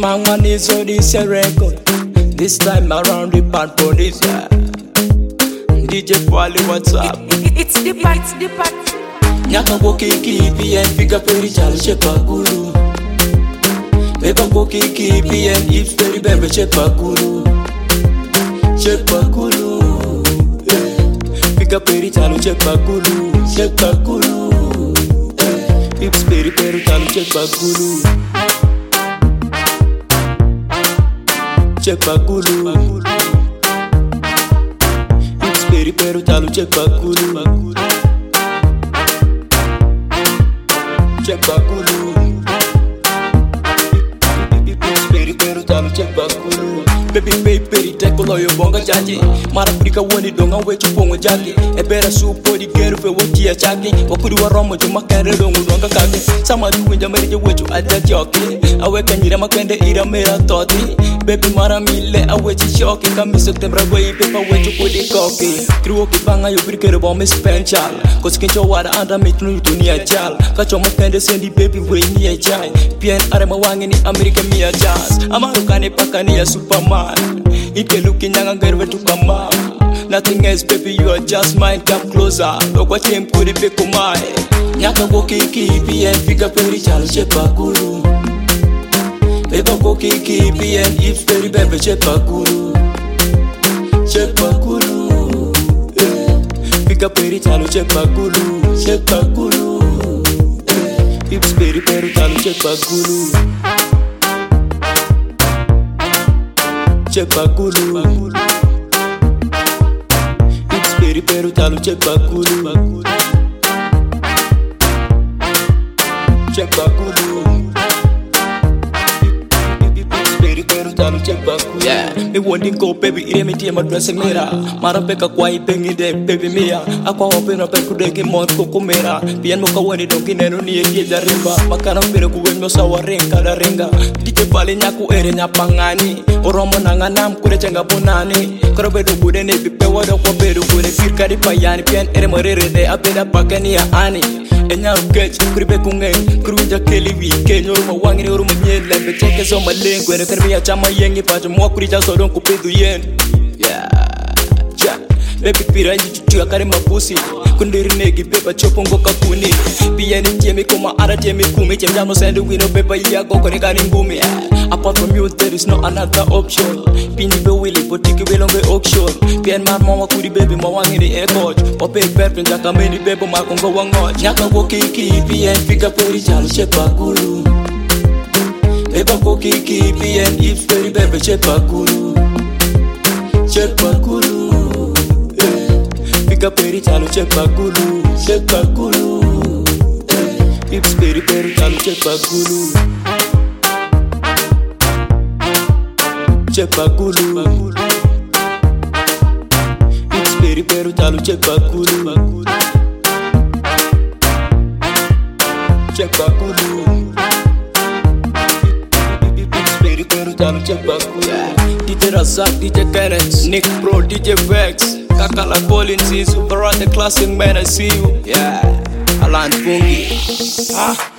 my one is on this record. This time around the part for this DJ Pali, what's up? It's the part. Nyaka boki kipi and pick up every child shepa guru. Beba boki kipi and if very bebe shepa guru. Shepa guru. Pick up every child shepa guru. Shepa guru. If very peru child shepa guru. Shepa guru. If very peru child shepa guru. Check bakulu, check bakulu. Baby, take all your bonga jaji. Marafrika woni donga wechu pongo jagi. Ebera supo di geru fe woki ya chaki. Wakuri wa romo juma kare dongo donga kage. Sama duwinja merije wechu aja joki. Aweka nyira makende ira mera toti. Baby mara mile awechi shoki. Kami septembra wei pepa wechu kudi koki. Kriwo kibanga yo brikere bombe spenchal. Kosikincho wada anda mitnu dunia jal. Kacho makende sendi baby wei niya jai. Pien arema wangi ni Amerika miya jazz. Amarukane pakani ya Superman. If you're looking young and get to come out. Nothing else, baby, you are just mine. Come closer. Look what him put it back on my. Nyaka boki kipi and pick up every child shepa guru. Beba boki kipi and if very baby shepa guru. Shepa guru. Pick up every child shepa guru. Shepa guru. If very peru child shepa guru. Check bakulu. It's very peru talu check bakulu. Check bakulu. It's very peru talu check bakulu. Yeah, me wanting go baby ire me tia madresa mera. Mara peka kwa ipengi de baby mea. Akwa wapena peku deke mon koko mera. Pian mo kawani donki nenu ni eti jarimba. Makana pere kuwen mo sawa renga da renga. DJ Pali nyaku ere nyapangani. Oromo nanganam kure chenga bonani. Korobe do bude ne pipe wado kwa bedu kure firka di payani. Pian ere morere de apeda pakani ya ani. Enya ukech kuribe kunge kuruja keli wike. Nyoruma wangini uruma nyele. Mbecheke so malengu ere karmi ya chama yengi. Pacho mwa kurija sodon kupidu yen. Yeah. Baby pira njichuchu ya kari mapusi. Kundiri negi beba chopongo kakuni. Pia ni tiemi kuma ara tiemi kumi. Chemjano sendu wino beba iya koko ni kari ngumi. Apart from you there is no another option. Pini be willy potiki belonge auction. Pien mar mama kuri baby mawangi ni ekoj. Ope perpen jaka meni bebo makongo wangoj. Nyaka woki kipi and pick up every child shepa guru. Beba woki kipi and if very bebe shepa guru. Shepa guru. Pick up every child shepa guru. Shepa guru. It's very child shepa guru. Chepa guru. It's very peru talu chepa guru. Chepa guru. It's very peru talu chepa guru. DJ Razak, DJ Kenneth, Nick Pro, DJ Vex, Kakala Collins, Super the classic man, I see you. Yeah, Alan Fungi.